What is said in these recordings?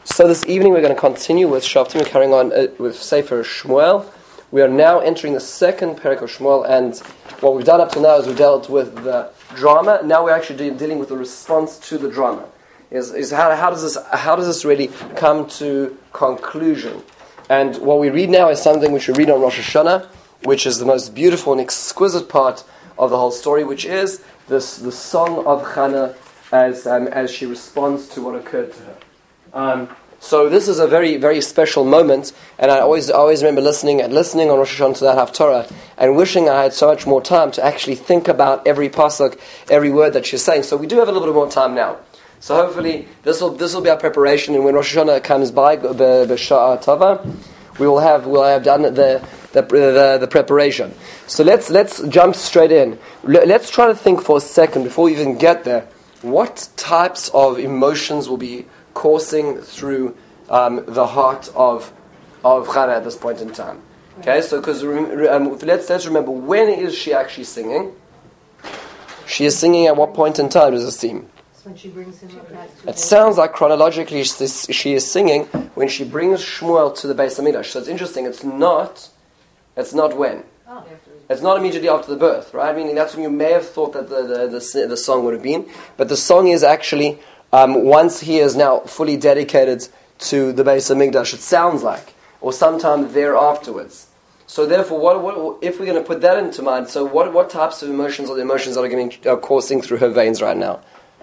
So this evening we're going to continue with Shoftim, carrying on with Sefer Shmuel. We are now entering the second Perek of Shmuel, and what we've done up to now is we've dealt with the drama. Now we're actually dealing with the response to the drama. Is how does this really come to conclusion? And what we read now is something which we read on Rosh Hashanah, which is the most beautiful and exquisite part of the whole story, which is the song of Hannah as she responds to what occurred to her. So this is a very, very special moment, and I always remember listening on Rosh Hashanah to that Haftarah, and wishing I had so much more time to actually think about every pasuk, every word that she's saying. So we do have a little bit more time now. So hopefully this will be our preparation, and when Rosh Hashanah comes by, b'Sha'ah Tova, we'll have done the preparation. So let's jump straight in. Let's try to think for a second before we even get there. What types of emotions will be coursing through the heart of Hannah at this point in time? Okay, so because let's remember, when is she actually singing? She is singing at what point in time does it seem? When she brings him back to it sounds like chronologically she is singing when she brings Shmuel to the Beis Hamikdash. So it's interesting. It's not when. It's not immediately after the birth, right? Meaning that's when you may have thought that the song would have been, but the song is actually once he is now fully dedicated to the Beis Hamikdash, it sounds like, or sometime there afterwards. So therefore, what if we're going to put that into mind? So what types of emotions are the emotions that are coursing through her veins right now?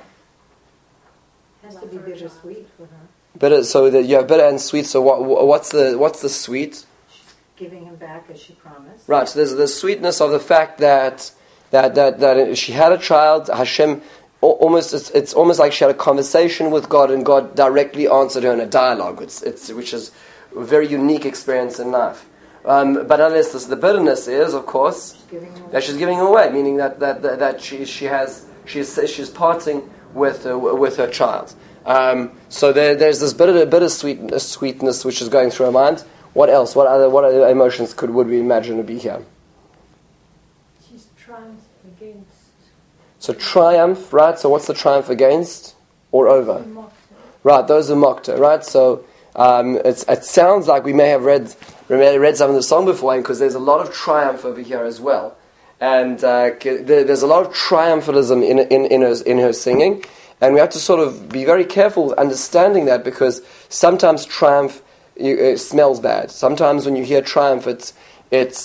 It has to be bittersweet for her. Bitter and sweet. So what's the sweet? She's giving him back as she promised. Right. So there's the sweetness of the fact that she had a child. Hashem. It's almost like she had a conversation with God, and God directly answered her in a dialogue. Which is a very unique experience in life. But unless the bitterness is, of course, that she's giving away, meaning that she's parting with her child. So there's this bitter sweetness which is going through her mind. What else? What other emotions would we imagine to be here? She's triumphed against. So triumph, right? So what's the triumph against or over? Right, those are mocked her, right? So it sounds like we may have read some of the song before, because there's a lot of triumph over here as well, and there's a lot of triumphalism in her singing, and we have to sort of be very careful with understanding that, because sometimes triumph it smells bad. Sometimes when you hear triumph, it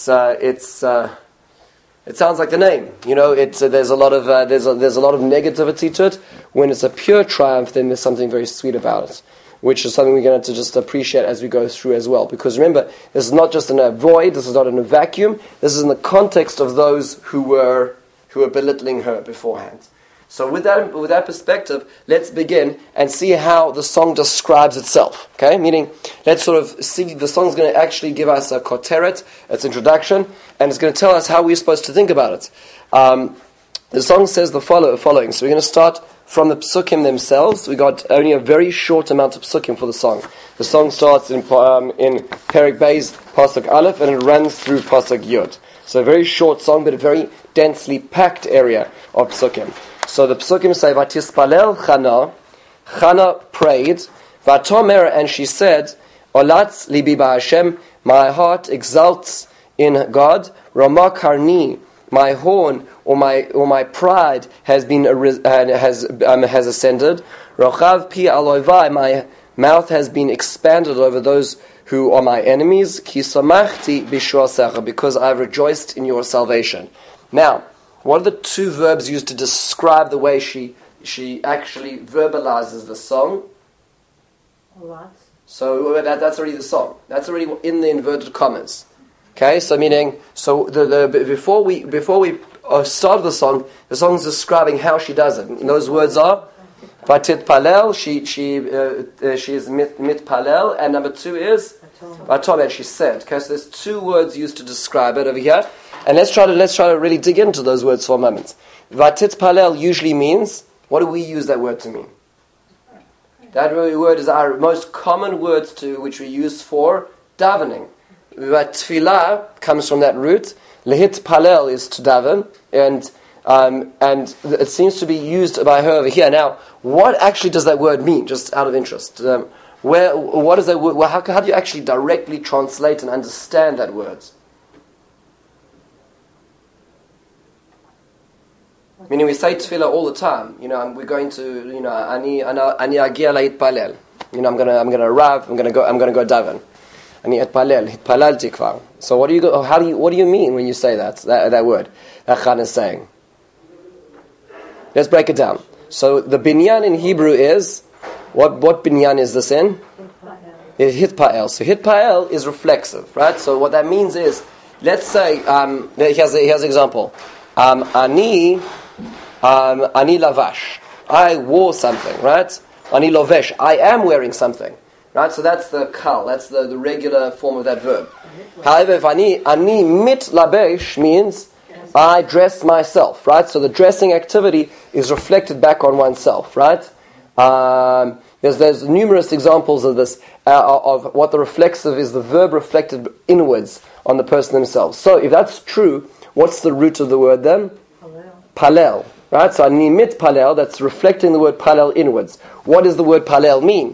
sounds like the name. There's a lot of negativity to it. When it's a pure triumph, then there's something very sweet about it, which is something we're going to just appreciate as we go through as well. Because remember, this is not just in a void. This is not in a vacuum. This is in the context of those who were belittling her beforehand. So with that perspective, let's begin and see how the song describes itself. Okay, meaning let's sort of see the song's going to actually give us a koteret, its introduction, and it's going to tell us how we're supposed to think about it. The song says the following. So we're going to start from the psukim themselves. We got only a very short amount of psukim for the song. The song starts in Perek Beis, pasuk Aleph, and it runs through pasuk Yud. So a very short song, but a very densely packed area of psukim. So the psukim say, "Vatispalel Chana prayed, Vatomer, and she said, Olatz libi ba'Hashem, my heart exults in God. Rama karni, my horn or my pride has ascended. Rochav pi aloivai, my mouth has been expanded over those who are my enemies. Ki samachti b'shuasecha, because I have rejoiced in your salvation." Now, what are the two verbs used to describe the way she actually verbalizes the song? Lots. So that's already the song. That's already in the inverted commas. Okay, so meaning, before we start the song is describing how she does it. And those words are Vatit Palel. She is mitpalel, and number two is Vatom, and she said. Okay, so there's two words used to describe it over here, and let's try to really dig into those words for a moment. Vatit Palel usually means, what do we use that word to mean? That word is our most common word which we use for davening. Tefillah comes from that root. Lehit palel is to daven, and it seems to be used by her over here. Now, what actually does that word mean? Just out of interest, What is that word? How do you actually directly translate and understand that word? Meaning we say tefillah all the time. We're going to, ani agia la'itpalel. I'm gonna arrive. I'm gonna go daven. Ani hitpalalti kvar. So what do you mean when you say that word that Chan is saying? Let's break it down. So the binyan in Hebrew is what binyan is this in? Hitpa'el. So hitpa'el is reflexive, right? So what that means is, let's say here's an example. Ani lavash. I wore something, right? Ani lovesh. I am wearing something, right? So that's the kal. That's the regular form of that verb. However, if ani mit labesh means I dress myself, right? So the dressing activity is reflected back on oneself, right? There's numerous examples of this, of what the reflexive is, the verb reflected inwards on the person themselves. So if that's true, what's the root of the word then? Palel, right? So ani mit palel, that's reflecting the word palel inwards. What does the word palel mean?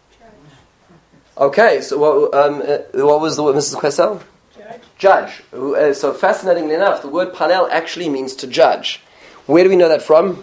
Okay, so what was the word, Mrs. Quesel? Judge. So fascinatingly enough, the word palel actually means to judge. Where do we know that from?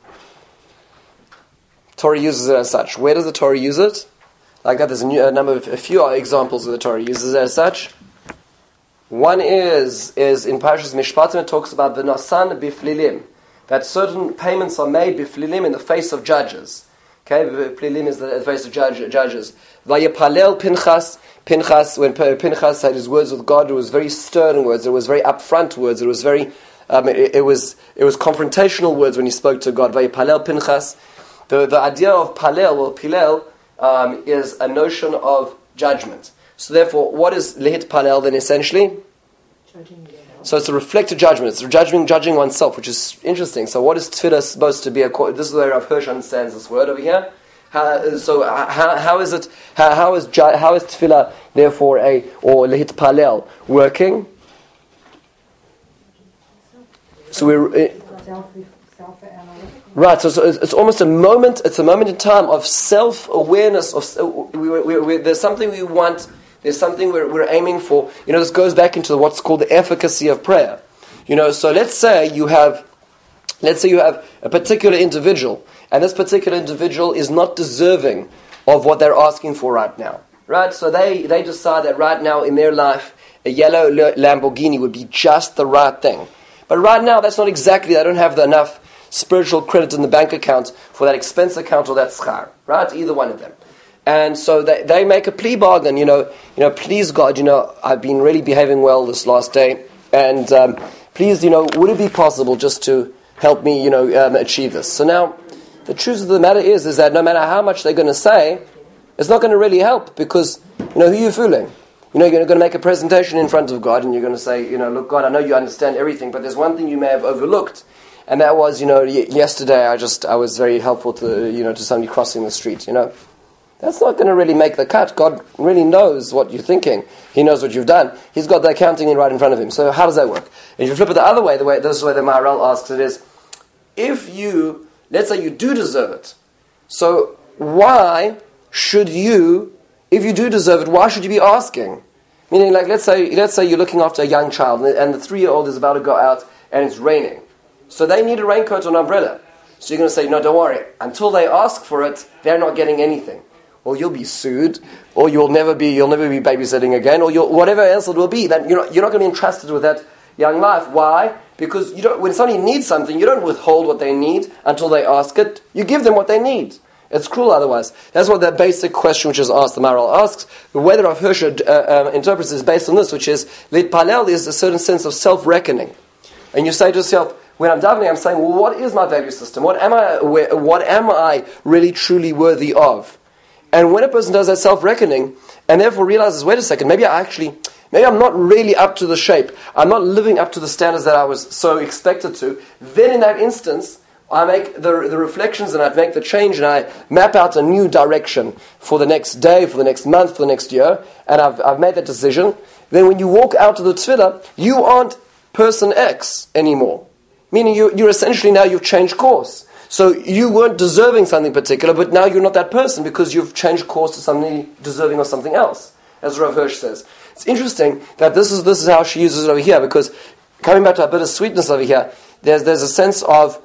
Torah uses it as such. Where does the Torah use it? Like that, there's a few examples of the Torah uses it as such. One is in Parashas Mishpatim, it talks about v'nasan biflilim, that certain payments are made biflilim in the face of judges. Okay, biflilim is the face of judges. Vayipalel Pinchas, when Pinchas had his words with God, it was very stern words. It was very upfront words. It was very, it was confrontational words when he spoke to God. Vayipalel Pinchas. The idea of palel or pilel is a notion of judgment. So therefore, what is lehit palel then essentially? So it's a reflective judgment. It's judging oneself, which is interesting. So what is tefillah supposed to be? This is where Rav Hirsch understands this word over here. How is it? How is tefillah therefore or lehit palel working? So we're right. So it's almost a moment. It's a moment in time of self-awareness. There's something we want. There's something we're aiming for. This goes back into what's called the efficacy of prayer. So let's say you have a particular individual, and this particular individual is not deserving of what they're asking for right now. Right? So they decide that right now in their life, a yellow Lamborghini would be just the right thing. But right now, that's not exactly. They don't have enough spiritual credit in the bank account for that expense account or that schar. Right? Either one of them. And so they make a plea bargain, please God, I've been really behaving well this last day, and please, would it be possible just to help me, achieve this? So now, the truth of the matter is that no matter how much they're going to say, it's not going to really help, because, who are you fooling? You're going to make a presentation in front of God, and you're going to say, look, God, I know you understand everything, but there's one thing you may have overlooked, and that was, yesterday I was very helpful to, to somebody crossing the street, That's not going to really make the cut. God really knows what you're thinking. He knows what you've done. He's got the accounting in right in front of him. So how does that work? If you flip it the other way, this is the way the Maharal asks it is, let's say you do deserve it. So why should you, if you do deserve it, why should you be asking? Meaning, like, let's say you're looking after a young child and the 3-year-old is about to go out and it's raining. So they need a raincoat or an umbrella. So you're going to say, no, don't worry. Until they ask for it, they're not getting anything. Or you'll be sued, or you'll never be babysitting again, or whatever else it will be. Then you're not going to be entrusted with that young life. Why? Because when somebody needs something, you don't withhold what they need until they ask it. You give them what they need. It's cruel otherwise. That's what that basic question which is asked, the Maharal asks. The way that Rav Hirsch interprets is based on this, which is, Litpalel is a certain sense of self-reckoning. And you say to yourself, when I'm davening, I'm saying, well, what is my value system? What am I really truly worthy of? And when a person does that self-reckoning, and therefore realizes, wait a second, maybe I'm not really up to the shape, I'm not living up to the standards that I was so expected to, then in that instance, I make the reflections and I make the change and I map out a new direction for the next day, for the next month, for the next year, and I've made that decision. Then when you walk out of the tefillah, you aren't person X anymore. Meaning you're essentially now, you've changed course. So you weren't deserving something particular, but now you're not that person because you've changed course to something deserving of something else, as Rav Hirsch says. It's interesting that this is how she uses it over here, because coming back to a bit of sweetness over here, there's a sense of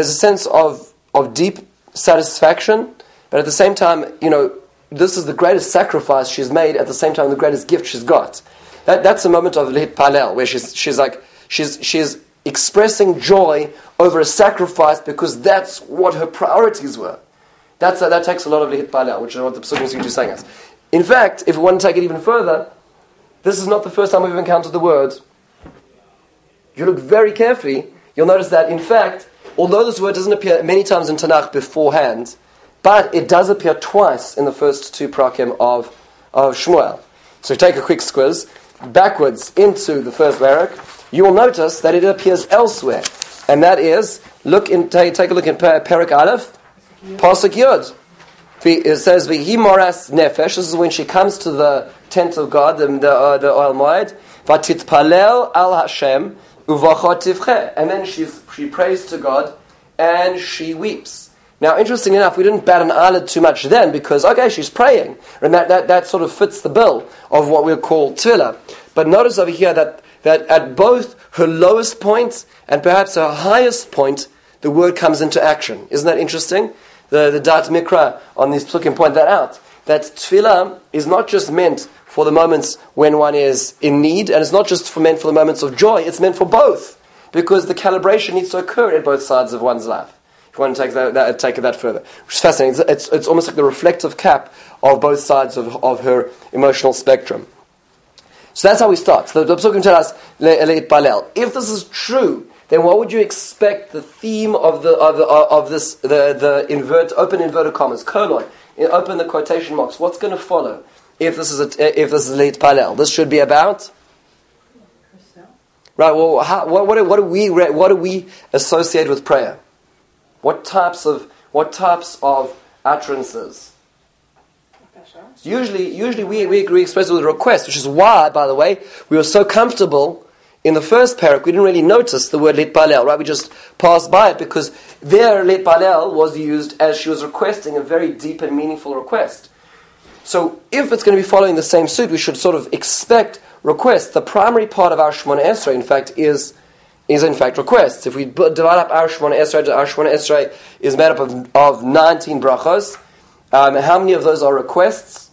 deep satisfaction, but at the same time, this is the greatest sacrifice she's made. At the same time, the greatest gift she's got. That's a moment of Lihit Palel, where she's expressing joy over a sacrifice because that's what her priorities were. That takes a lot of Lihit Palel, which is what the Psukim seem to be saying us. In fact, if we want to take it even further, this is not the first time we've encountered the word. If you look very carefully, you'll notice that, in fact, although this word doesn't appear many times in Tanakh beforehand, but it does appear twice in the first two parakim of Shmuel. So take a quick squiz backwards into the first parak. You will notice that it appears elsewhere, and that is take a look in Parak Aleph, Pasuk Yud. It says V'hi moras nefesh. This is when she comes to the tent of God, the Ohel Moed. V'titpalel al Hashem uvachot tivche, and then she prays to God and she weeps. Now, interestingly enough, we didn't bat an eyelid too much then because, okay, she's praying. And that sort of fits the bill of what we'll call tefillah. But notice over here that at both her lowest point and perhaps her highest point, the word comes into action. Isn't that interesting? The Dat Mikra on these psukim point that out. That tefillah is not just meant for the moments when one is in need, and it's not just meant for the moments of joy, it's meant for both. Because the calibration needs to occur at both sides of one's life. If you want to take that further. Which is fascinating. It's almost like the reflective cap of both sides of her emotional spectrum. So that's how we start. So the Psukim tell us, Le'it Palel. If this is true, then what would you expect the theme of this, open inverted commas, colon, open the quotation marks, what's going to follow if this is Le'it Palel? This should be about? Herself. Right, well, what do we associate with prayer? What types of utterances? Usually we express it with a request, which is why, by the way, we were so comfortable in the first parak. We didn't really notice the word Lit Palel, right? We just passed by it because there Lit Palel was used as she was requesting a very deep and meaningful request. So if it's going to be following the same suit, we should sort of expect requests. The primary part of our Shemona Esrei, in fact, is in fact requests. If we divide up our Shemona Esrei is made up of 19 brachos. How many of those are requests?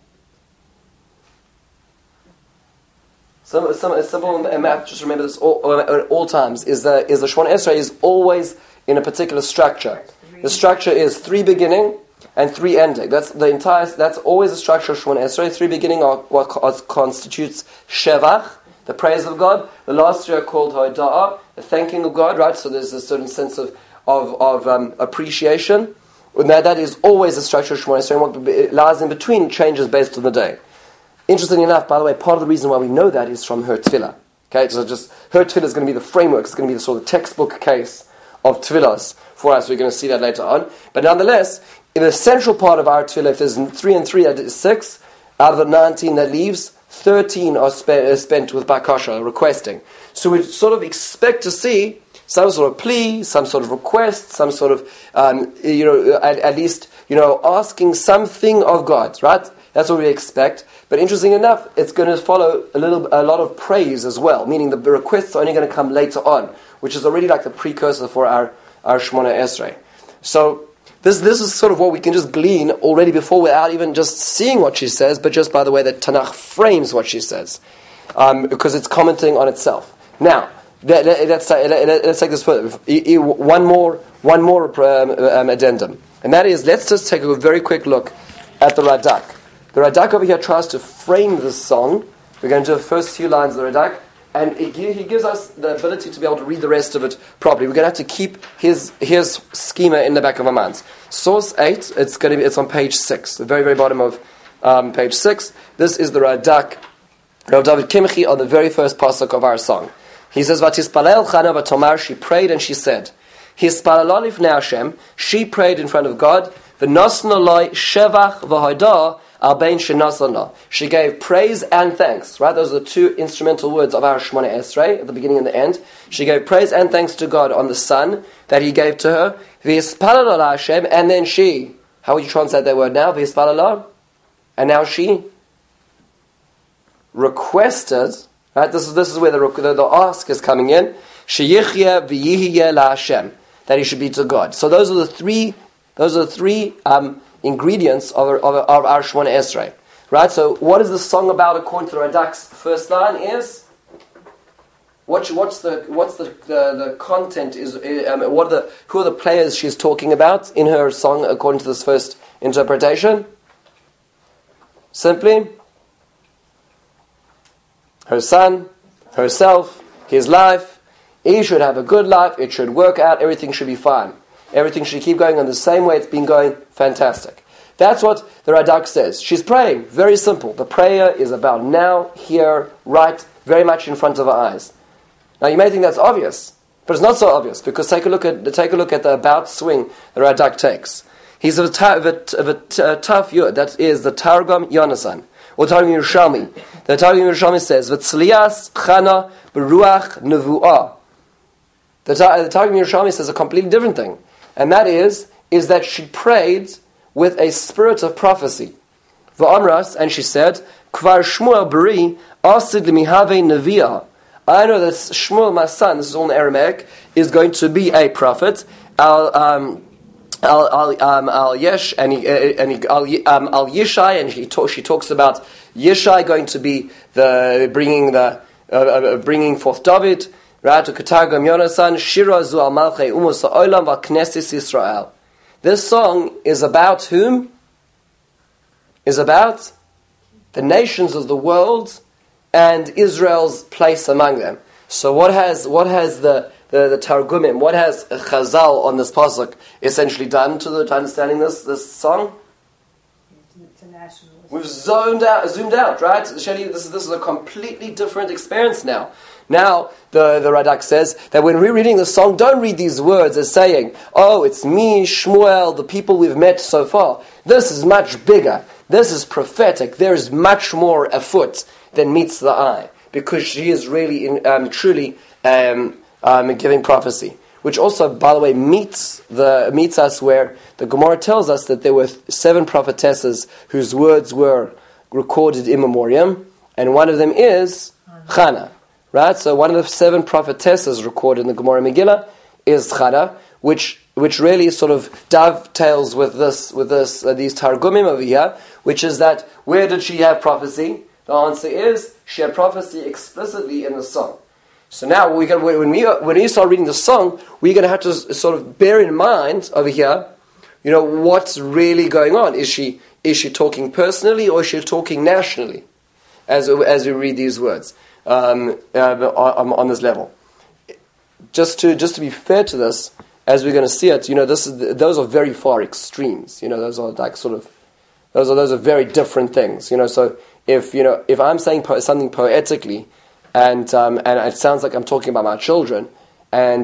A simple math, just remember this at all times, is the Shemona Esrei is always in a particular structure. The structure is 3 beginning and 3 ending. That's always the structure of Shemona Esrei. 3 beginning are what constitutes Shevach, the praise of God. The last 3 are called Ho'da'ah, the thanking of God, right? So there's a certain sense of appreciation. And that is always the structure of Shemona Esrei, and what lies in between changes based on the day. Interestingly enough, by the way, part of the reason why we know that is from her tefillah. Okay, so just her tefillah is going to be the framework, it's going to be the sort of textbook case of tefillahs for us. We're going to see that later on. But nonetheless, in the central part of our tefillah, if there's 3 and 3, that is 6, out of the 19 that leaves, 13 are spent with bakasha, requesting. So we sort of expect to see some sort of plea, some sort of request, some sort of, at least, asking something of God, right? That's what we expect. But interesting enough, it's going to follow a lot of praise as well, meaning the requests are only going to come later on, which is already like the precursor for our Shemona Esrei. So this is sort of what we can just glean already before, without even just seeing what she says, but just by the way that Tanakh frames what she says, because it's commenting on itself. Now, let's take this further. One more addendum, and that is, let's just take a very quick look at the Radak. The Radak over here tries to frame this song. We're going to do the first few lines of the Radak, and he gives us the ability to be able to read the rest of it properly. We're going to have to keep his schema in the back of our minds. Source 8, it's on page 6, the very, very bottom of page 6. This is the Radak, Rav David Kimchi, on the very first pasuk of our song. He says, "Vatispalel Chana v'tomar," she prayed and she said, "Hispalel lifnei Hashem," she prayed in front of God, "V'nosna loi shevach v'hodah al bein shenosna." She gave praise and thanks. Right, those are the 2 instrumental words of our Shemona Esrei at the beginning and the end. She gave praise and thanks to God on the son that He gave to her, V'yispalal ala Hashem, and then she, how would you translate that word now? V'yispalal, and now she requested, right? This is where the ask is coming in. Sheyichya v'yihya la Hashem, that he should be to God. So those are the three ingredients of our Shemona Esrei, right? So what is the song about according to the Radak's first line is? What's the content is? Who are the players she's talking about in her song according to this first interpretation? Simply, her son, herself, his life. He should have a good life. It should work out. Everything should be fine. Everything should keep going in the same way it's been going. Fantastic. That's what the Radak says. She's praying. Very simple. The prayer is about now, here, right, very much in front of her eyes. Now you may think that's obvious, but it's not so obvious, because take a look at the about swing the Radak takes. He's of a tough yud. That is the Targum Yonasan or Targum Yerushalmi. The Targum Yerushalmi says V'tzlias Chana Beruach Nevuah. The Targum Yerushalmi says a completely different thing, and that is that she prayed with a spirit of prophecy. V'amras, and she said, Kvar Shmuel Beri Asid Limihave Neviah. I know that Shmuel, my son, this is all in Aramaic, is going to be a prophet. Al Yesh and Al Yishai, and she talks about Yishai going to be bringing forth David. Right to Katargum Yonasan Shira Zu Al Malchei Umus Olam Val Knesset Yisrael. This song is about whom? Is about the nations of the world and Israel's place among them. So what has the Targumim, what has Chazal on this pasuk essentially done to understanding this song? It's a nationalist. We've zoomed out, right? Shani, this is a completely different experience now. Now, the Radak says that when we're reading the song, don't read these words as saying, oh, it's me, Shmuel, the people we've met so far. This is much bigger. This is prophetic. There is much more afoot than meets the eye, because she is really truly giving prophecy, which also, by the way, meets us where the Gemara tells us that there were 7 prophetesses whose words were recorded in memoriam, and one of them is Chana, right? So one of the 7 prophetesses recorded in the Gemara Megillah is Chana, which really sort of dovetails with these Targumim over here, which is that where did she have prophecy? The answer is she had prophecy explicitly in the song. So now when we start reading the song, we're going to have to sort of bear in mind over here, what's really going on. Is she talking personally, or is she talking nationally? As we read these words on this level, just to be fair to this, as we're going to see it, those are very far extremes. Those are like those are very different things. So if I'm saying something poetically, and it sounds like I'm talking about my children, and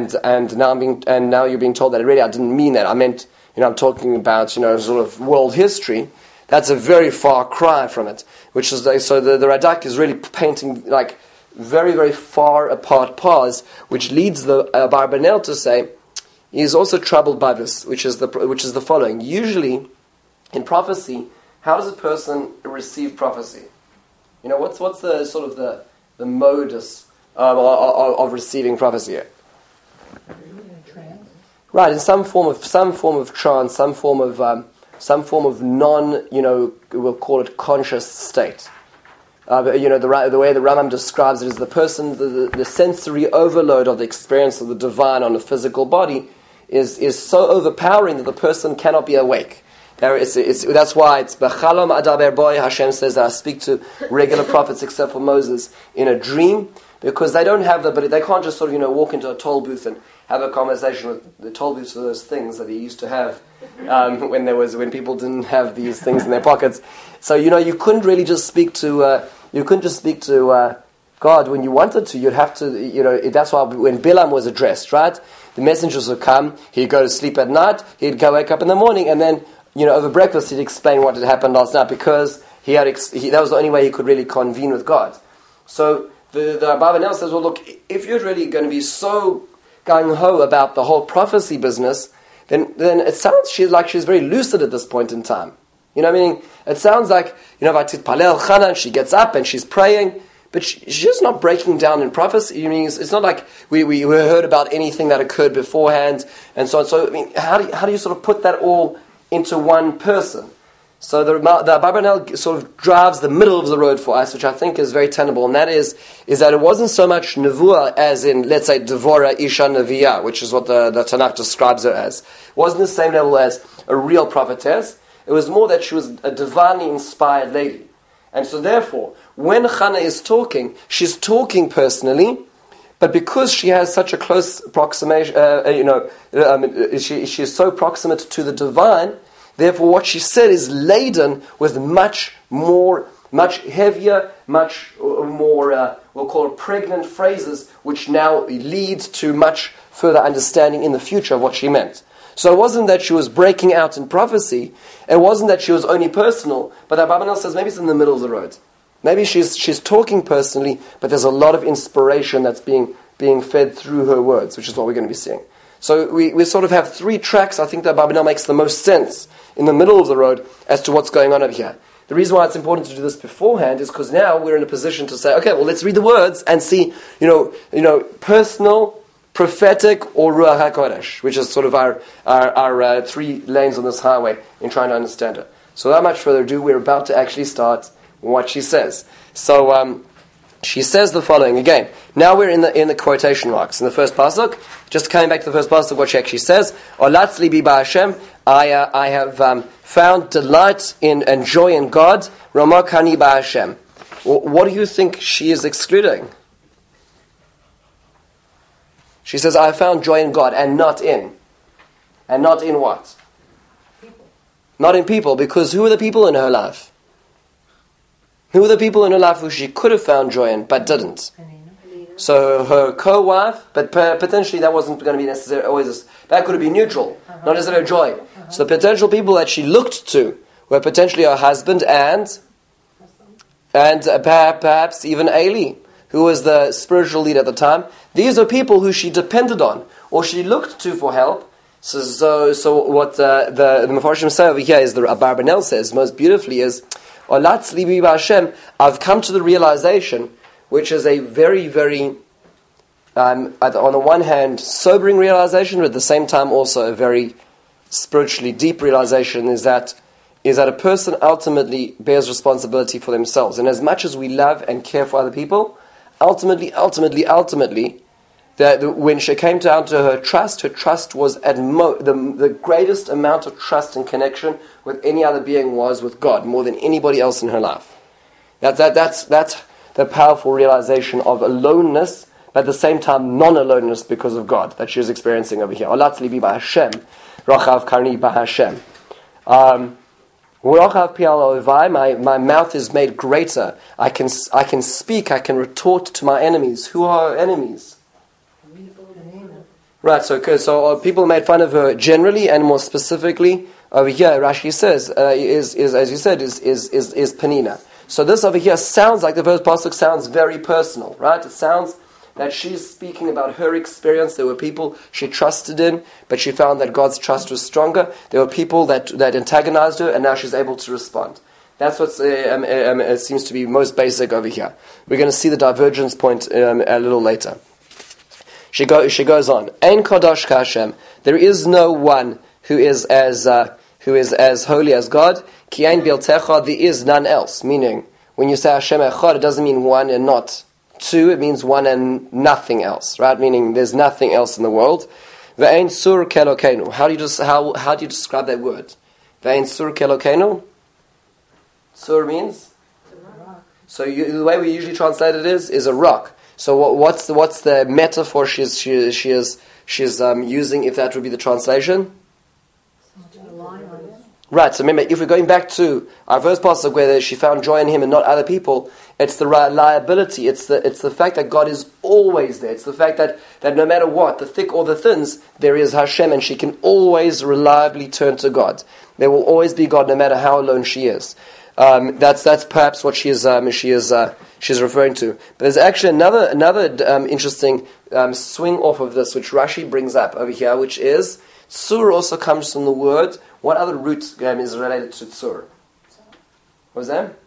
now you're being told that really I didn't mean that. I meant I'm talking about sort of world history. That's a very far cry from it. Which is so the Radak is really painting like very, very far apart paths, which leads the Barbanel to say he is also troubled by this, which is the following. Usually, in prophecy, how does a person receive prophecy? What's the sort of the modus of receiving prophecy? Right, in some form of trance, some form of non, we'll call it conscious state. The way the Rambam describes it is the person, the sensory overload of the experience of the divine on a physical body is so overpowering that the person cannot be awake. That's why it's B'chalom adaber boy. Hashem says that I speak to regular prophets except for Moses in a dream, because they don't have they can't just sort of walk into a toll booth and have a conversation with the toll booths. Are those things that he used to have when people didn't have these things in their pockets. So you couldn't really just speak to God when you wanted to. You'd have to that's why when Bilam was addressed, right, the messengers would come. He'd go to sleep at night. He'd go wake up in the morning, and then over breakfast he'd explain what had happened last night, because that was the only way he could really convene with God. So the Barbanel says, well, look, if you're really going to be so gung-ho about the whole prophecy business, then it sounds she's very lucid at this point in time. You know what I mean? It sounds like, Vatit Palel Chana, and she gets up and she's praying, but she's just not breaking down in prophecy. I mean, it's not like we heard about anything that occurred beforehand and so on. So, I mean, how do you sort of put that all into one person? So the Abarbanel sort of drives the middle of the road for us, which I think is very tenable, and that is that it wasn't so much Nevuah as in, let's say, Devora Isha Neviah, which is what the Tanakh describes her as. It wasn't the same level as a real prophetess. It was more that she was a divinely inspired lady. And so therefore, when Hannah is talking, she's talking personally, but because she has such a close approximation, she is so proximate to the divine, therefore what she said is laden with much heavier, much more, we'll call it pregnant phrases, which now leads to much further understanding in the future of what she meant. So it wasn't that she was breaking out in prophecy, it wasn't that she was only personal, but Abarbanel says maybe it's in the middle of the road. Maybe she's talking personally, but there's a lot of inspiration that's being fed through her words, which is what we're going to be seeing. So we sort of have three tracks. I think that Abarbanel makes the most sense in the middle of the road as to what's going on over here. The reason why it's important to do this beforehand is because now we're in a position to say, okay, well, let's read the words and see, personal, prophetic, or Ruach HaKodesh, which is sort of our three lanes on this highway in trying to understand it. So without much further ado, we're about to actually start what she says. So she says the following again. Now we're in the quotation marks in the first pasuk. Just coming back to the first pasuk, what she actually says: "Olatz libi ba'Hashem." I have found delight and joy in God. Ramak hani ba'Hashem. What do you think she is excluding? She says, I have found joy in God and not in. And not in what? People. Not in people, because who are the people in her life? Who are the people in her life who she could have found joy in, but didn't? So her co-wife, but potentially that wasn't going to be necessary. That could have been neutral, not necessarily joy. So the potential people that she looked to were potentially her husband and perhaps even Eli, who was the spiritual leader at the time. These are people who she depended on, or she looked to for help. So what the Mefarshim say over here is, the Abarbanel says most beautifully is, Olatz libi ba'Hashem, I've come to the realization, which is a very, very, on the one hand, sobering realization, but at the same time also a very spiritually deep realization, is that a person ultimately bears responsibility for themselves. And as much as we love and care for other people, ultimately, when she came down to her trust was at the greatest amount of trust and connection with any other being was with God, more than anybody else in her life. That's the powerful realization of aloneness, but at the same time non-aloneness because of God that she was experiencing over here. Olatz libi ba'Hashem, rachav karni ba'Hashem. My mouth is made greater. I can speak. I can retort to my enemies. Who are her enemies? Right. So people made fun of her generally, and more specifically over here. Rashi says is as you said is Penina. So this over here sounds like the first pasuk sounds very personal, right? It sounds that she's speaking about her experience. There were people she trusted in, but she found that God's trust was stronger. There were people that antagonized her, and now she's able to respond. That's what it seems to be most basic over here. We're going to see the divergence point a little later. She goes on. Ein kadosh k'Hashem. There is no one who is as holy as God. Ki ein biltecha. There is none else. Meaning, when you say Hashem echad, it doesn't mean one and not two, it means one and nothing else, right? Meaning there's nothing else in the world. Ve'ein sur kelokenu. How do you describe that word? Ve'ein sur kelokenu. Sur means? So the way we usually translate it is a rock. So what's the metaphor she's using, if that would be the translation? Right, so remember, if we're going back to our first passage where she found joy in him and not other people, it's the reliability, it's the fact that God is always there. It's the fact that no matter what, the thick or the thins, there is Hashem, and she can always reliably turn to God. There will always be God no matter how alone she is. That's perhaps what she's referring to. But there's actually another interesting swing off of this, which Rashi brings up over here, which is Tzur also comes from the word. What other root is related to tzur? What was that?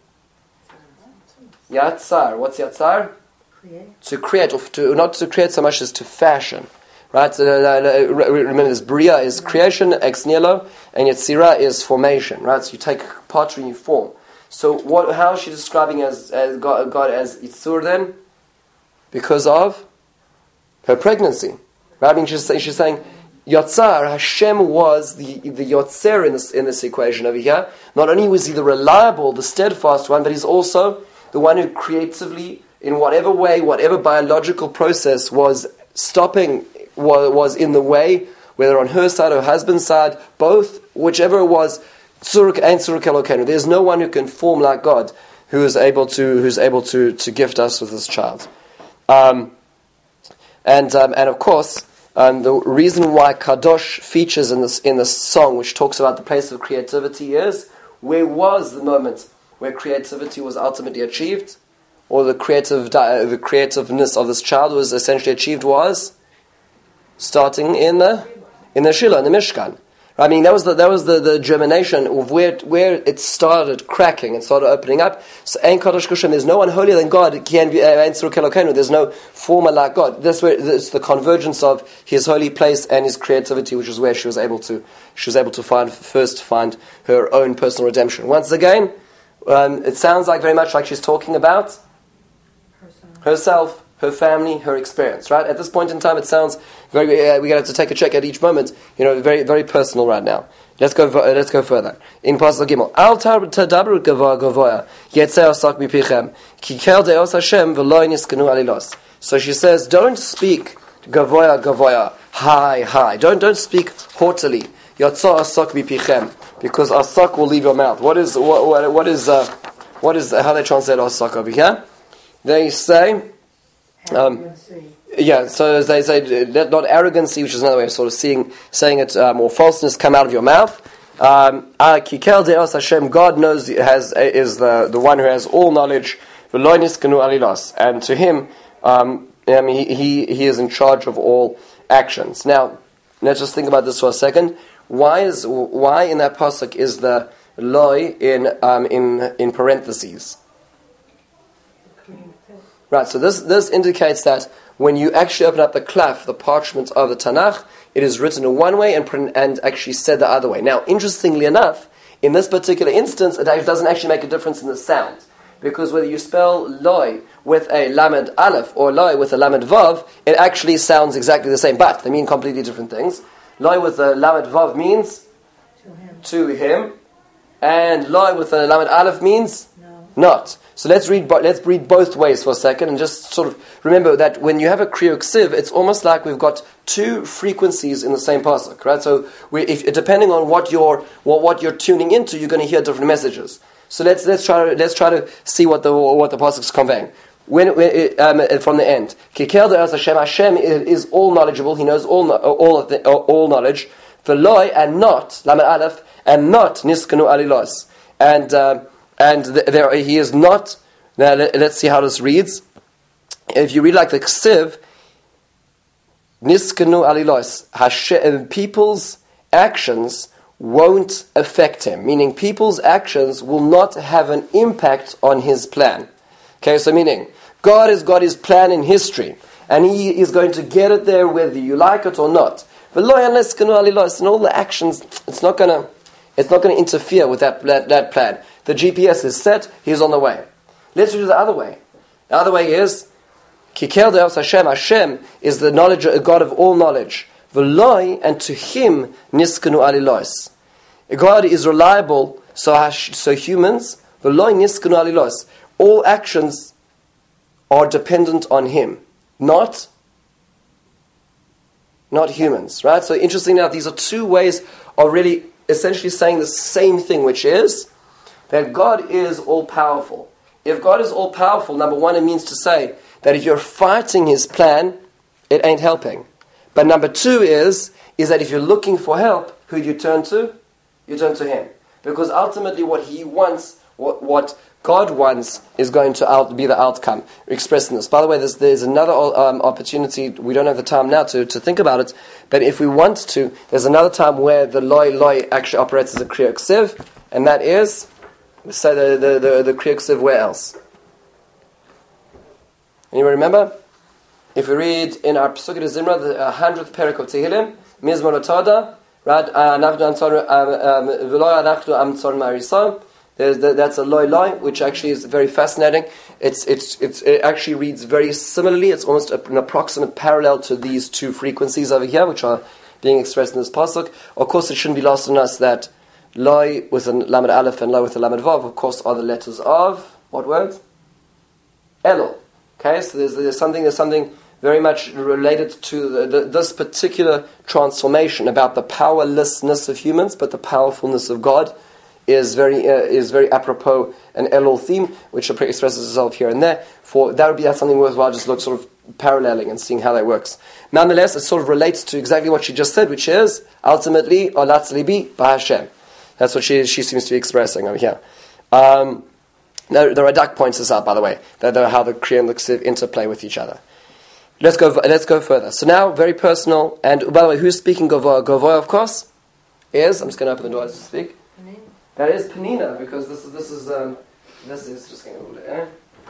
Yatzar. What's yatzar? To create, or not to create so much as to fashion. Right? So, remember this, Bria is creation, ex nihilo, and Yetzirah is formation. Right? So you take pottery and you form. So how is she describing as God as Yitzur then? Because of her pregnancy. Right? I mean, she's saying, Yatzar, Hashem was the Yotzer in this equation over here. Not only was he the reliable, the steadfast one, but he's also the one who creatively, in whatever way, whatever biological process was stopping, was in the way, whether on her side or her husband's side, both, whichever it was, Tzuruk and Tzuruk Elokeinu. There's no one who can form like God, who's able to gift us with this child. And of course, the reason why Kadosh features in this song, which talks about the place of creativity, is where was the moment where creativity was ultimately achieved, or the creativeness of this child was essentially achieved, was starting in the Shiloh, in the Mishkan. I mean, that was the germination of where it started cracking and started opening up. So, Ein Kadosh Kushem, there's no one holier than God. There's no former like God. That's where it's the convergence of His holy place and His creativity, which is where she was able to find her own personal redemption. Once again, it sounds very much like she's talking about herself, her family, her experience, right? At this point in time, it sounds very. We're going to have to take a check at each moment. Very, very personal right now. Let's go further. In Pasuk Gimel, Al tadabru gavoya yetzeh osak mipichem ki kel deos Hashem v'lo niskanu alilos. So she says, don't speak gavoya, high. Don't speak haughtily. Yetzeh osak mipichem, because osak will leave your mouth. What is how they translate osak over here? They say. So they say not arrogancy, which is another way of sort of saying it, or falseness come out of your mouth. Kikel deos Hashem, God knows is the one who has all knowledge. And to Him, He is in charge of all actions. Now, let's just think about this for a second. Why in that pasuk is the loy in parentheses? Right, so this indicates that when you actually open up the klaf, the parchment of the Tanakh, it is written in one way and actually said the other way. Now, interestingly enough, in this particular instance, it doesn't actually make a difference in the sound. Because whether you spell loy with a lamed aleph or loy with a lamed vav, it actually sounds exactly the same, but they mean completely different things. Loy with a lamed vav means to him, and loy with a lamed aleph means not. So let's read both ways for a second, and just sort of remember that when you have a kriya ksiv, it's almost like we've got two frequencies in the same pasuk, right? So depending on what you're tuning into, you're going to hear different messages. So let's try to see what the pasuk is conveying. From the end, Kikel de'os Hashem, Hashem is all knowledgeable. He knows all knowledge. V'loy, and not lamed aleph, and not niskanu alilos, and there he is not. Now let's see how this reads. If you read like the ksiv, niskanu alilos, Hashem, people's actions won't affect him. Meaning, people's actions will not have an impact on his plan. Okay, so meaning God has got His plan in history, and He is going to get it there whether you like it or not. And all the actions, it's not going to interfere with that plan. The GPS is set, He's on the way. Let's do the other way. The other way is, Kikel deos Hashem, Hashem is the knowledge, God of all knowledge. V'loi, and to Him, niskanu alilos. God is reliable, so humans, v'loi niskanu alilos. All actions are dependent on Him, not humans, right? So interesting now, these are two ways of really essentially saying the same thing, which is that God is all-powerful. If God is all-powerful, number one, it means to say that if you're fighting His plan, it ain't helping. But number two is that if you're looking for help, who do you turn to? You turn to Him. Because ultimately what He wants, what God wants is going to be the outcome expressed in this. By the way, there's another opportunity. We don't have the time now to think about it, but if we want to, there's another time where the loy actually operates as a kriya ksiv, and that is, say the kriya ksiv where else? Anyone remember? If we read in our Pesukei de Zimra, the 100th parak of Tehillim, Mizmor Toda, right? That's a loy, which actually is very fascinating. It actually reads very similarly. It's almost an approximate parallel to these two frequencies over here, which are being expressed in this pasuk. Of course, it shouldn't be lost on us that loy with a lamed aleph and loy with a lamed vav, of course, are the letters of what words? Elul. Okay, so there's something very much related to this particular transformation about the powerlessness of humans, but the powerfulness of God is very apropos an Elul theme, which expresses itself here and there. That's something worthwhile just sort of paralleling and seeing how that works. Nonetheless, it sort of relates to exactly what she just said, which is ultimately Olatz libi b'Hashem. That's what she seems to be expressing over here. The Radak points this out, by the way, how the Kriya and the Ksiv interplay with each other. Let's go further. So now, very personal, and by the way, who's speaking Gavoya? Gavoya, of course, is, I'm just going to open the door to speak. Penina. That is Penina, because this is just going to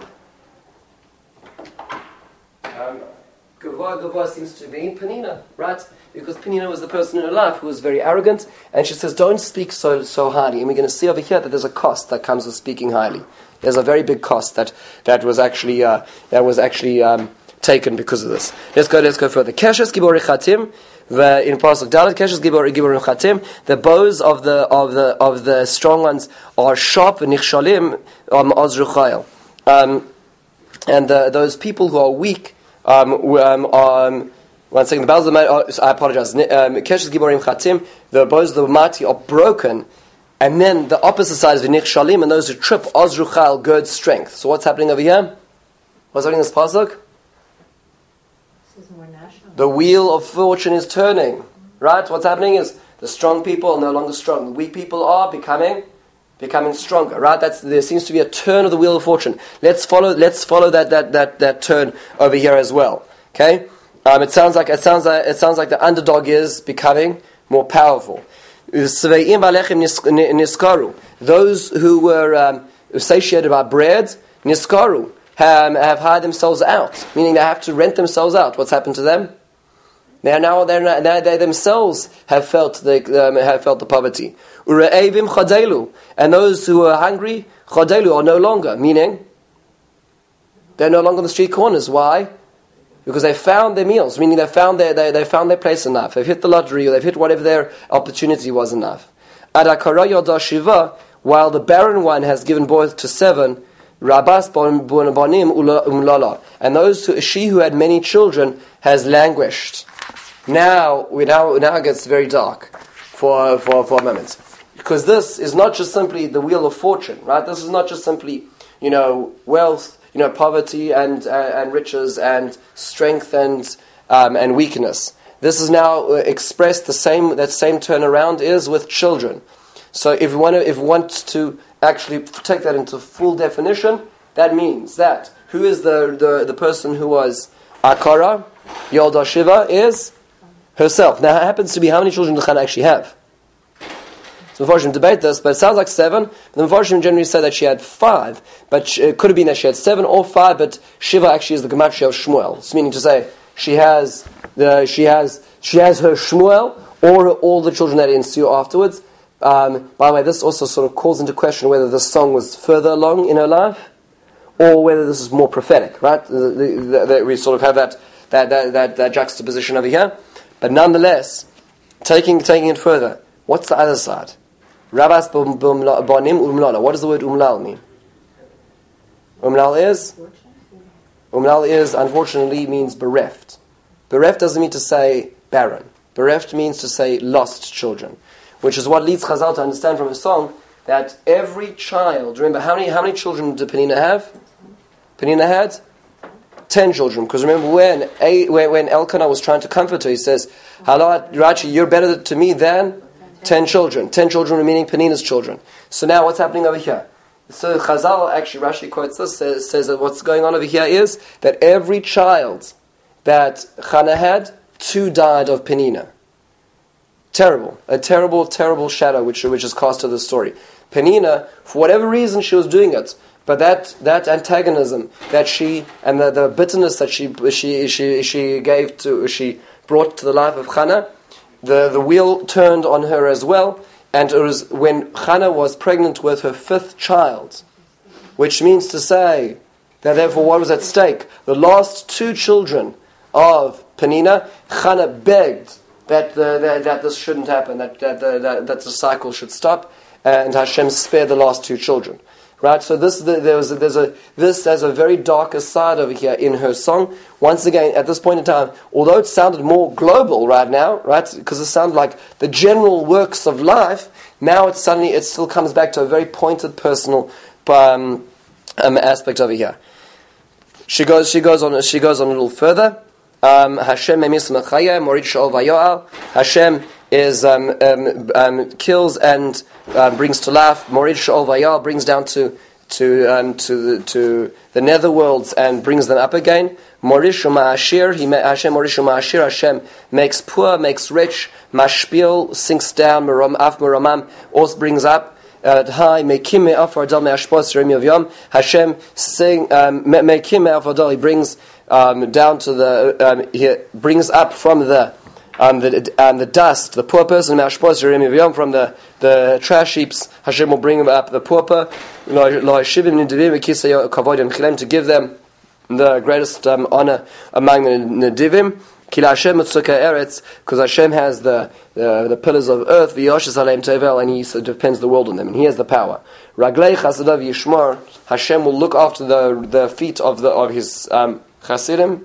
Gavoya seems to be Penina, right? Because Penina was the person in her life who was very arrogant, and she says, don't speak so highly. And we're going to see over here that there's a cost that comes with speaking highly. There's a very big cost that was actually taken because of this. Let's go further. Keshes Gibor Chatim, in Pasuk Dalet, Keshes Gibor Chatim. The bows of the strong ones are sharp, nichshalim azruchayil, and those people who are weak. One second. The bows of the I apologize. Keshes Giborim Chatim. The bows of the mighty are broken. And then the opposite side is V'nich Shalim, and those who trip, Ozruchal, gird strength. So what's happening over here? What's happening in this pasuk? This is more national. The wheel of fortune is turning. Right? What's happening is the strong people are no longer strong. The weak people are becoming stronger. Right? There seems to be a turn of the wheel of fortune. Let's follow that turn over here as well. Okay? It sounds like the underdog is becoming more powerful. Those who were satiated by bread, niskaru, have hired themselves out, meaning they have to rent themselves out. What's happened to them? They themselves have felt the poverty. Ure'evim chadelu, and those who are hungry, chadelu, are no longer, meaning they're no longer on the street corners. Why? Because they found their meals, meaning they found their place enough. They've hit the lottery, or they've hit whatever their opportunity was enough. Adakara yoda shiva, while the barren one has given birth to 7, rabas banim umlala, and she who had many children has languished. Now it gets very dark for a moment, because this is not just simply the wheel of fortune, right? This is not just simply wealth. Poverty and riches and strength and weakness. This is now expressed that same turnaround is with children. So if we want to actually take that into full definition, that means that who is the person who was Akara, Yolda Shiva, is herself. Now it happens to be how many children does Chana actually have? So the Mepharshim debate this, but it sounds like 7. The Mepharshim generally say that she had 5, but it could have been that she had 7 or 5. But Shiva actually is the gematria of Shmuel. It's meaning to say she has her Shmuel or all the children that ensue afterwards. By the way, this also sort of calls into question whether this song was further along in her life or whether this is more prophetic. Right? We sort of have that juxtaposition over here. But nonetheless, taking it further, what's the other side? Rabas banim umlala. What does the word umlal mean? Umlal is, unfortunately, means bereft. Bereft doesn't mean to say barren. Bereft means to say lost children, which is what leads Chazal to understand from a song that every child. Remember, how many children did Penina have? Penina had 10 children. Because remember, when Elkanah was trying to comfort her, he says, "Hello, Rachi, you're better to me than 10 children." 10 children meaning Penina's children. So now what's happening over here? So Chazal, actually, Rashi quotes this, says that what's going on over here is that every child that Chana had, 2 died of Penina. Terrible. A terrible, terrible shadow which is cast to the story. Penina, for whatever reason she was doing it, but that antagonism that she, and the bitterness that she brought to the life of Chana, the wheel turned on her as well. And it was when Chana was pregnant with her 5th child, which means to say that therefore what was at stake? The last 2 children of Penina, Chana begged that this shouldn't happen, that the cycle should stop, and Hashem spared the last 2 children. Right, so this there's a very darker side over here in her song. Once again, at this point in time, although it sounded more global right now, right, because it sounded like the general works of life, now it still comes back to a very pointed personal aspect over here. She goes on a little further. Hashem Hashem is kills and brings to life. Morid Sha'ol Vayal brings down to the netherworlds and brings them up again. Morish Ma'ashir, Hashem Morish Ma'ashir, Hashem makes poor, makes rich. Mashpil sinks down. Merom Af Meramam also brings up. Hi, Mekim Me'afar Dal Me'ashpos Remi of Yom. Hashem sing Mekim Me'afar Dal. He brings down to the he brings up from the dust, the poor person, from the trash heaps. Hashem will bring up the pauper, to give them the greatest honor among the Nedivim. Because Hashem has the pillars of earth, and He defends the world on them, and He has the power. Hashem will look after the feet of His Chasidim,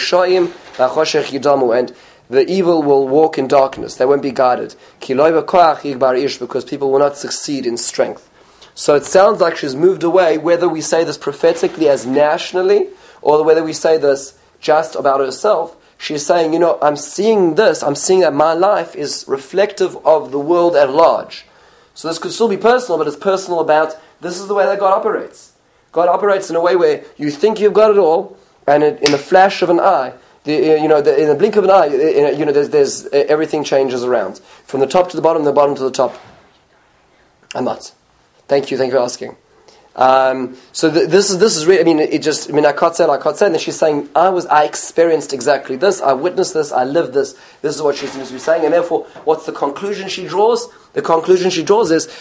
and the evil will walk in darkness. They won't be guided. Because people will not succeed in strength. So it sounds like she's moved away, whether we say this prophetically as nationally, or whether we say this just about herself. She's saying, I'm seeing that my life is reflective of the world at large. So this could still be personal, but it's personal about, this is the way that God operates. God operates in a way where you think you've got it all, and in a flash of an eye, in the blink of an eye, there's everything changes around from the top to the bottom to the top. I'm not. Thank you for asking. So this is really. I can't say. And then she's saying, I experienced exactly this. I witnessed this. I lived this. This is what she seems to be saying. And therefore, what's the conclusion she draws? The conclusion she draws is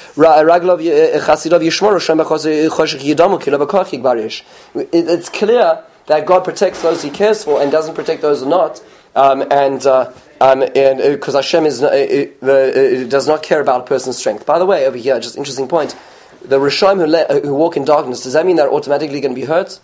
it's clear that God protects those He cares for and doesn't protect those who are not, and because Hashem does not care about a person's strength. By the way, over here, just interesting point: the Rishonim who walk in darkness, does that mean they're automatically going to be hurt?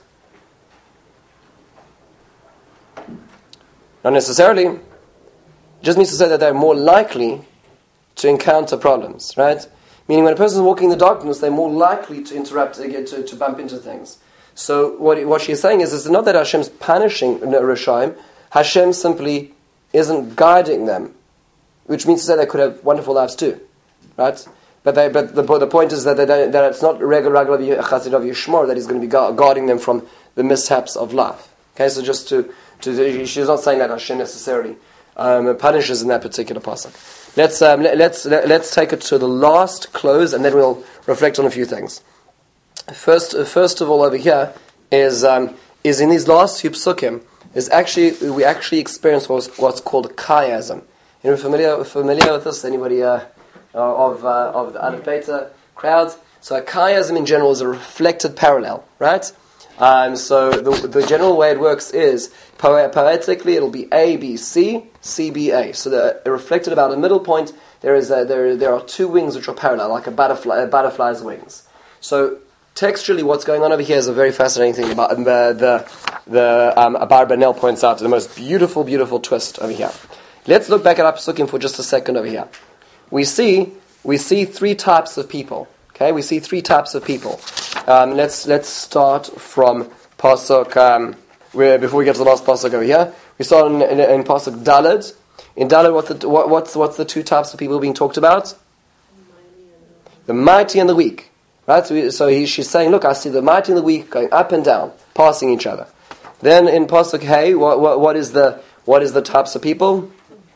Not necessarily. It just means to say that they're more likely to encounter problems, right? Meaning, when a person is walking in the darkness, they're more likely to interrupt, to bump into things. So what she's saying is not that Hashem's punishing Rishaim. Hashem simply isn't guiding them, which means to say they could have wonderful lives too, right? But the point is that it's not regular Chassid of Yishmor that He's going to be guarding them from the mishaps of life. Okay, so just she's not saying that Hashem necessarily punishes in that particular pasuk. Let's take it to the last close, and then we'll reflect on a few things. First of all, over here is in these last few psukim we actually experience what's called chiasm. You're familiar with this? Anybody of the Aleph Beta crowd? So a chiasm in general is a reflected parallel, right? So the general way it works is poetically it'll be A B C, C B A. So they're reflected about a middle point. There are 2 wings which are parallel, like a butterfly's wings. So textually, what's going on over here is a very fascinating thing. About the Abarbanel points out the most beautiful twist over here. Let's look back at our psukim for just a second over here. We see 3 types of people. Okay, we see 3 types of people. Let's start from pasuk. Before we get to the last pasuk over here, we start in pasuk Daled. In Daled, what's the 2 types of people being talked about? The mighty and the weak. Right? She's saying, look, I see the mighty and the weak going up and down, passing each other. Then in Pasuk Hey, what is the types of people?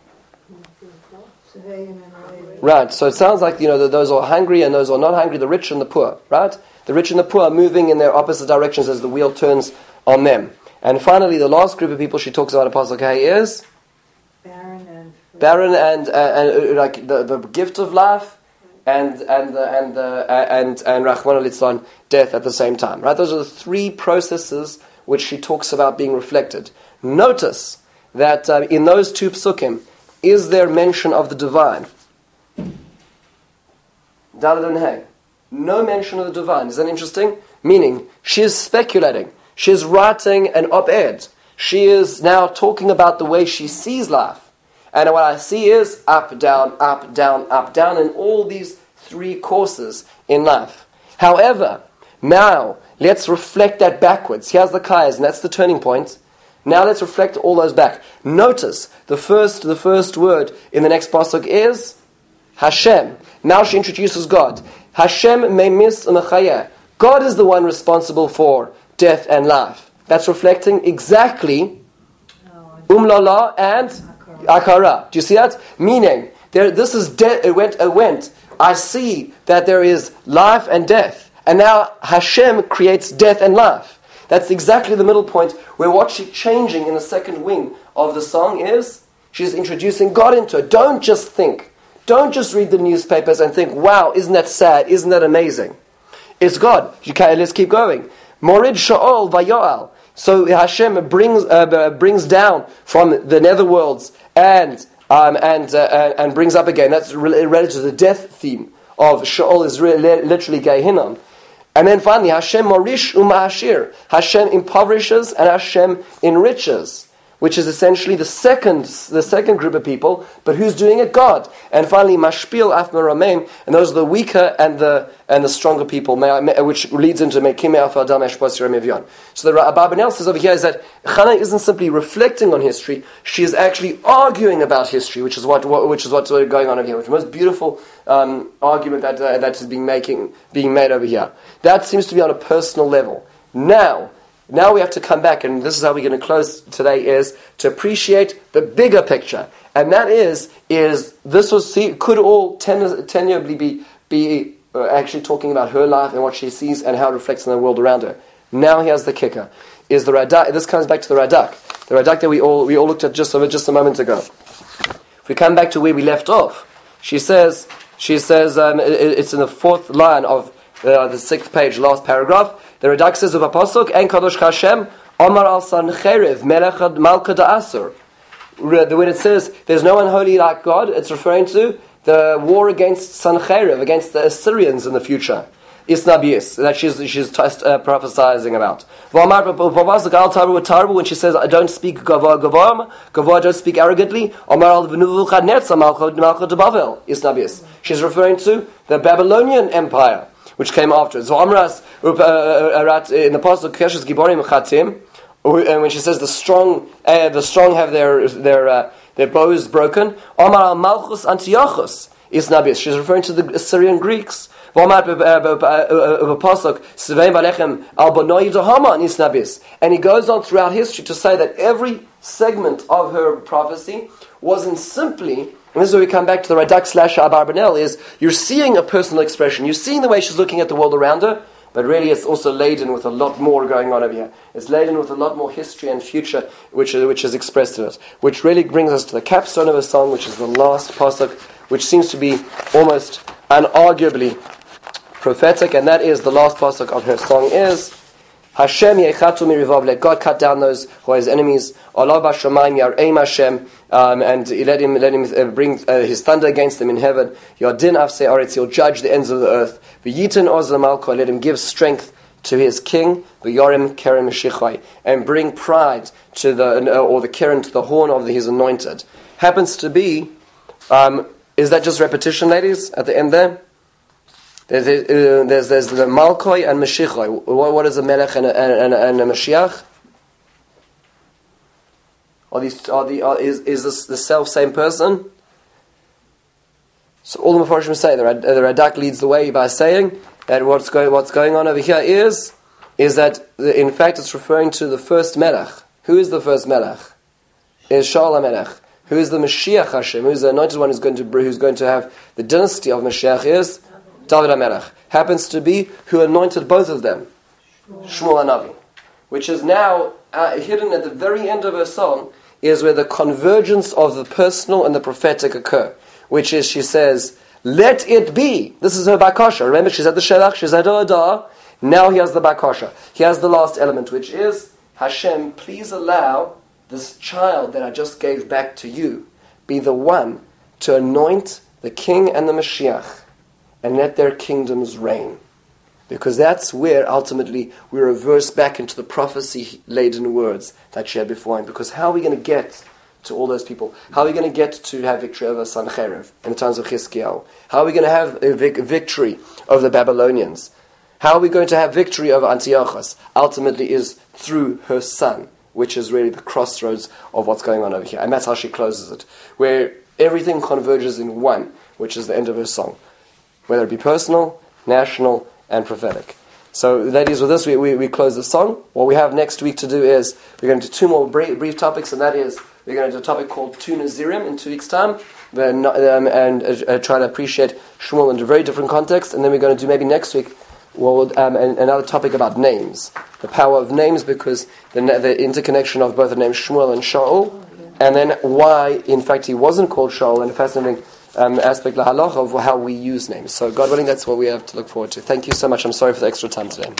Right, so it sounds like, that those are hungry and those are not hungry, the rich and the poor, right? The rich and the poor are moving in their opposite directions as the wheel turns on them. And finally, the last group of people she talks about in Pasuk Hey is? Barren and like the gift of life and Rachmana litzlan, death at the same time. Right? Those are the three processes which she talks about being reflected. Notice that in those two psukim, is there mention of the divine? Daled and Hey. No mention of the divine. Is that interesting? Meaning, she is speculating. She is writing an op-ed. She is now talking about the way she sees life. And what I see is up, down, in all these three courses in life. However, now let's reflect that backwards. Here's the kayas, and that's the turning point. Now let's reflect all those back. Notice the first word in the next pasuk is Hashem. Now she introduces God. Hashem memis umechayeh. God is the one responsible for death and life. That's reflecting exactly umlala and akara. Do you see that? Meaning, this is it went. I see that there is life and death. And now Hashem creates death and life. That's exactly the middle point where what she's changing in the second wing of the song is she's introducing God into it. Don't just think. Don't just read the newspapers and think, wow, isn't that sad? Isn't that amazing? It's God. Let's keep going. Morid Sha'ol Vayoal. So Hashem brings down from the netherworlds and brings up again. That's related to the death theme of Sha'ol is literally Gehinnom. And then finally, Hashem Morish Umahashir. Hashem impoverishes and Hashem enriches, which is essentially the second group of people, but who's doing it? God. And finally, Mashpil Afmer Rameim, and those are the weaker and the stronger people, which leads into Mekim Alfa Adam Eshbos Yerem. So the Abarbanel says over here is that Chana isn't simply reflecting on history; she is actually arguing about history, which is what's going on over here. Which is the most beautiful argument that is being made over here. That seems to be on a personal level. Now we have to come back, and this is how we're going to close today, is to appreciate the bigger picture. And that is this could all tangibly be actually talking about her life and what she sees and how it reflects in the world around her. Now here's the kicker. Is the Radak, this comes back to the Radak. The Radak that we all looked at just a moment ago. If we come back to where we left off, she says it's in the fourth line of the sixth page, last paragraph. The Radak says of a pasuk, "En kadosh Hashem, Omar al Sancherev, Melech Malka Da'asur." When it says there's no one holy like God, it's referring to the war against Sancherev, against the Assyrians in the future. Isnabius, that she's prophesizing about. When she says, "I don't speak gavor, I don't speak arrogantly," Isnabius. She's referring to the Babylonian Empire, which came after. So Amras in the pasuk Keshes Giborim Chatim, and when she says the strong have their bows broken, Amar al Malchus Antiochus Isnabius. She's referring to the Assyrian Greeks. And he goes on throughout history to say that every segment of her prophecy wasn't simply, and this is where we come back to the Radak / Abarbanel, is you're seeing a personal expression, you're seeing the way she's looking at the world around her, but really it's also laden with a lot more going on over here. It's laden with a lot more history and future which is expressed in it, which really brings us to the capstone of her song, which is the last pasuk, which seems to be almost unarguably prophetic, and that is the last pasuk of her song is Hashem yechatu mirivav, let God cut down those who are his enemies. Allah b'shamayim yar'eim Hashem, and let him bring his thunder against them in heaven. Yadin afsei aretz, he'll judge the ends of the earth. V'yitin oz l'malko, let him give strength to his king. V'yarim kerem meshichai, and bring pride to the keren, to the horn of his anointed. Happens to be, is that just repetition, ladies? At the end there. There's the Malkoi and Mashiachoi. What is a Melech and a Mashiach? Is this the self-same person? So all the Mefarshim say, the Radak leads the way by saying, that what's going on over here is that in fact it's referring to the first Melech. Who is the first Melech? Is Shaul HaMelech. Who is the Mashiach Hashem? Who is the anointed one who's going to have the dynasty of Mashiach is David HaMelech. Happens to be who anointed both of them, Shmuel HaNavi, which is now hidden at the very end of her song, is where the convergence of the personal and the prophetic occur, which is, she says, let it be. This is her bakasha. Remember, she's at the Shelach, she's at Odah. Now he has the bakasha. He has the last element, which is, Hashem, please allow this child that I just gave back to you be the one to anoint the king and the Mashiach and let their kingdoms reign. Because that's where ultimately we reverse back into the prophecy-laden words that she had beforehand. Because how are we going to get to all those people? How are we going to get to have victory over Sancheiriv in the times of Chizkiyahu? How are we going to have a victory over the Babylonians? How are we going to have victory over Antiochus? Ultimately is through her son, which is really the crossroads of what's going on over here. And that's how she closes it, where everything converges in one, which is the end of her song, whether it be personal, national, and prophetic. So, ladies, with this, we close the song. What we have next week to do is, we're going to do two more brief topics, and that is, we're going to do a topic called Tu Nazirim in 2 weeks' time, and try to appreciate Shmuel in a very different context, and then we're going to do maybe next week another topic about names, the power of names, because the interconnection of both the name Shmuel and Shaul, and then why, in fact, he wasn't called Shaul, and a fascinating aspect, la halacha, of how we use names. So, God willing, that's what we have to look forward to. Thank you so much. I'm sorry for the extra time today.